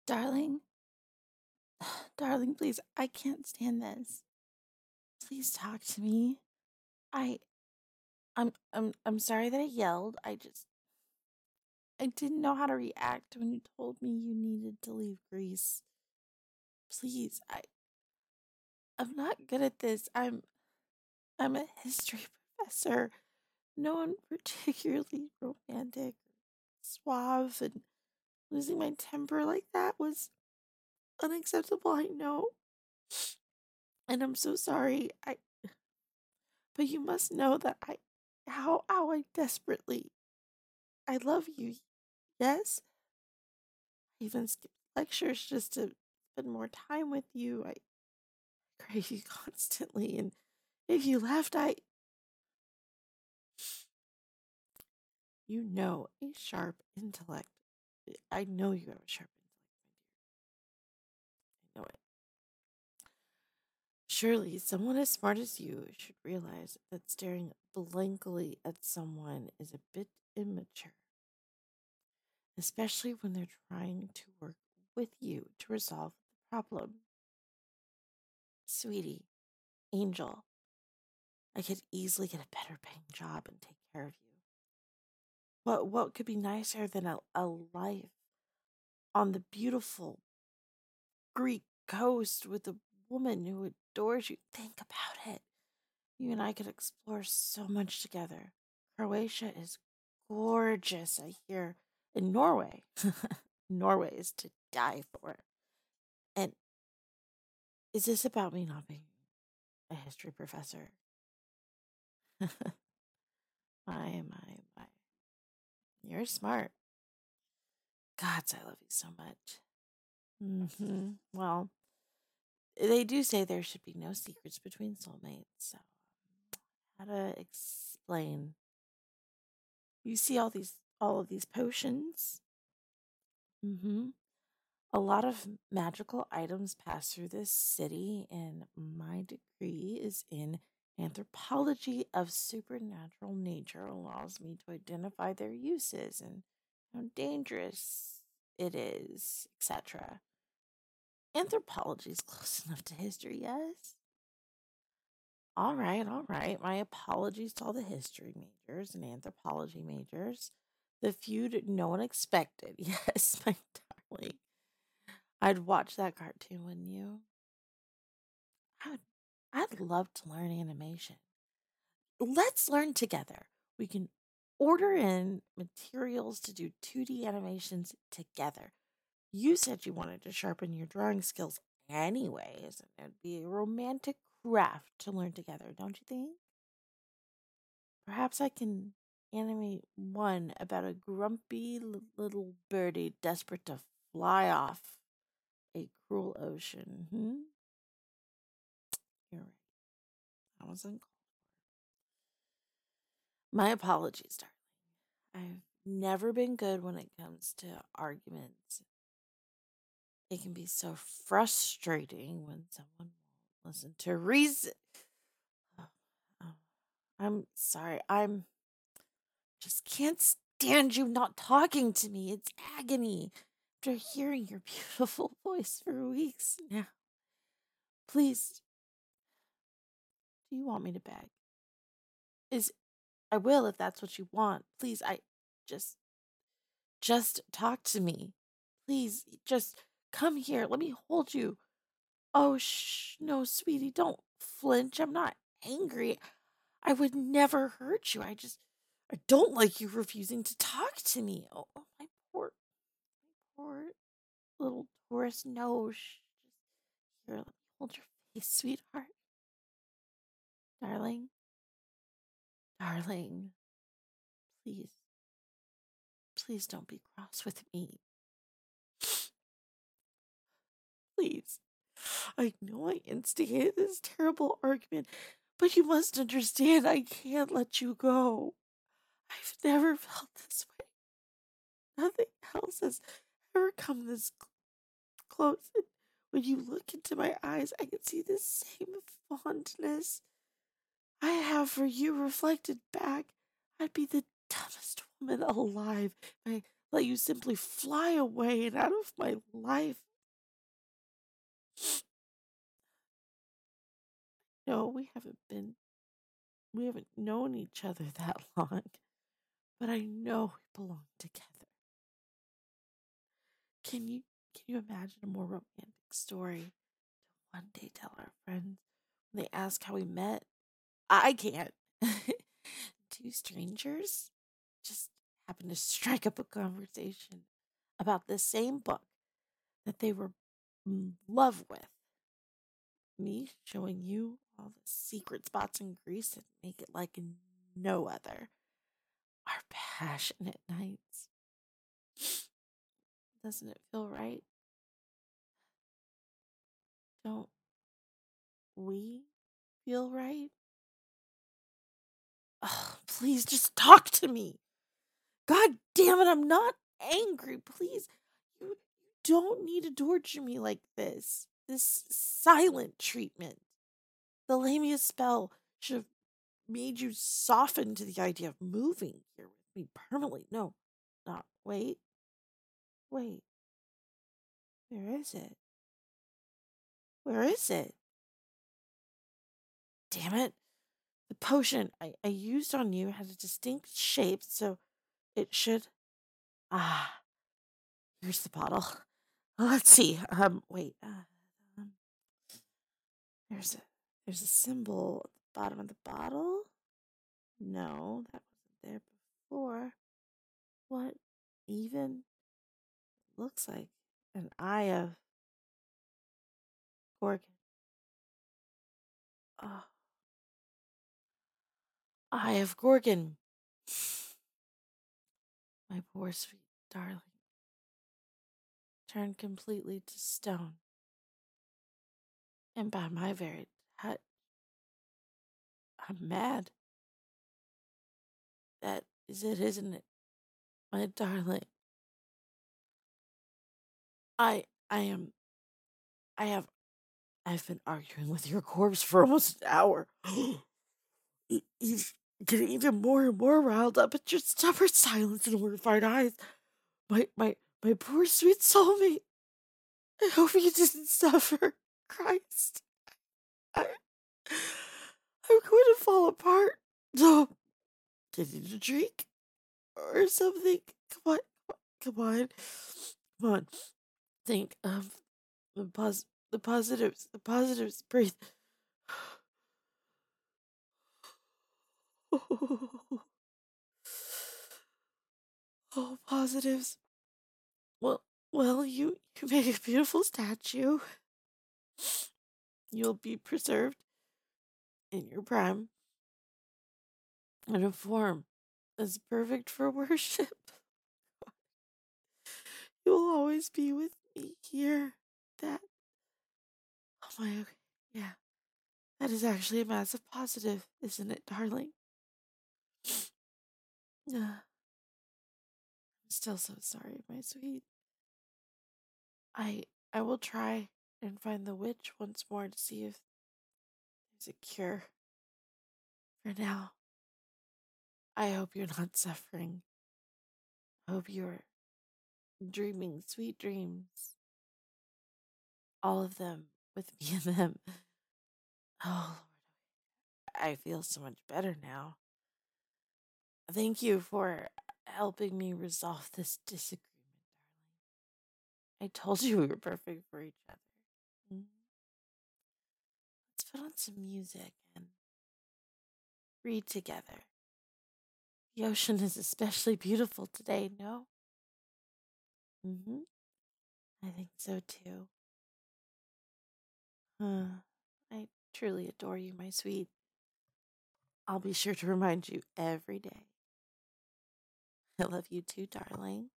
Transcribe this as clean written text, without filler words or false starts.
Darling, darling, please, I can't stand this. Please talk to me. I I'm sorry that I yelled. I didn't know how to react when you told me you needed to leave Greece. Please, I'm not good at this. I'm a history professor. No one particularly romantic, suave, and losing my temper like that was unacceptable, I know. And I'm so sorry. But you must know that how I desperately, I love you. Yes, I even skipped lectures just to spend more time with you. I crave you constantly, and if you left, a sharp intellect. I know you have a sharp intellect, my dear. I know it. Surely, someone as smart as you should realize that staring blankly at someone is a bit immature, especially when they're trying to work with you to resolve the problem. Sweetie, Angel, I could easily get a better paying job and take care of you. What could be nicer than a life on the beautiful Greek coast with a woman who adores you? Think about it. You and I could explore so much together. Croatia is gorgeous, I hear. In Norway. Norway is to die for. And is this about me not being a history professor? My. You're smart. Gods, I love you so much. Well, they do say there should be no secrets between soulmates. So, how to explain? You see all of these potions. Mm-hmm. A lot of magical items pass through this city, and my degree is in anthropology of supernatural nature. Allows me to identify their uses and how dangerous it is, etc. Anthropology is close enough to history, yes? All right. My apologies to all the history majors and anthropology majors. The feud no one expected. Yes, my darling. I'd watch that cartoon, wouldn't you? I'd, I'd love to learn animation. Let's learn together. We can order in materials to do 2D animations together. You said you wanted to sharpen your drawing skills anyways, and it'd be a romantic craft to learn together, don't you think? Perhaps I can animate one about a grumpy little birdie desperate to fly off a cruel ocean. You're right. I wasn't. My apologies, darling. I've never been good when it comes to arguments. It can be so frustrating when someone won't listen to reason. Oh, oh, I'm sorry. I'm just can't stand you not talking to me. It's agony after hearing your beautiful voice for weeks now. Please, do you want me to beg? Is I will if that's what you want. Please, I just just talk to me. Please, just come here. Let me hold you. Oh, shh. No, sweetie, don't flinch. I'm not angry. I would never hurt you. I don't like you refusing to talk to me. Oh, my poor little Taurus nose. Just here, let me hold your face, sweetheart. Darling, darling, please, please don't be cross with me. Please. I know I instigated this terrible argument, but you must understand I can't let you go. I've never felt this way. Nothing else has ever come this close. And when you look into my eyes, I can see the same fondness I have for you reflected back. I'd be the dumbest woman alive if I let you simply fly away and out of my life. No, we haven't known each other that long, but I know we belong together. Can you can you imagine a more romantic story to one day tell our friends when they ask how we met? I can't. Two strangers just happened to strike up a conversation about the same book that they were in love with. Me showing you all the secret spots in Greece and make it like no other. Our passionate nights. Doesn't it feel right? Don't we feel right? Oh, please just talk to me. God damn it, I'm not angry. Please, you don't need to torture me like this. This silent treatment. The Lamia spell should have made you soften to the idea of moving here with me permanently. No, not. Wait. Wait. Where is it? Where is it? Damn it. The potion I used on you had a distinct shape, so it should. Ah, here's the bottle. Let's see. Wait. Um, there's a there's a symbol at the bottom of the bottle. No, that wasn't there before. What even looks like an eye of Gorgon? Oh, eye of Gorgon. My poor sweet darling turned completely to stone, and by my very touch, I'm mad. That is it, isn't it, my darling? I am. I've been arguing with your corpse for almost an hour. He's getting even more and more riled up at your stubborn silence and horrified eyes. My poor sweet soulmate. I hope you didn't suffer. Christ. I, I'm going to fall apart. So, get you to drink or something. Come on, come on, come on. Think of the positives. The positives. Breathe. Oh, positives. Well, you make a beautiful statue. You'll be preserved in your prime in a form that's perfect for worship. You'll always be with me here. That, oh my, okay, yeah, that is actually a massive positive, isn't it, darling? I'm still so sorry, my sweet. I will try and find the witch once more to see if there's a cure. For now, I hope you're not suffering. I hope you're dreaming sweet dreams. All of them with me in them. Oh, Lord, I feel so much better now. Thank you for helping me resolve this disagreement, darling. I told you we were perfect for each other. Mhm. Let's put on some music and read together. The ocean is especially beautiful today, no? Mm-hmm. I think so too. I truly adore you, my sweet. I'll be sure to remind you every day. I love you too, darling.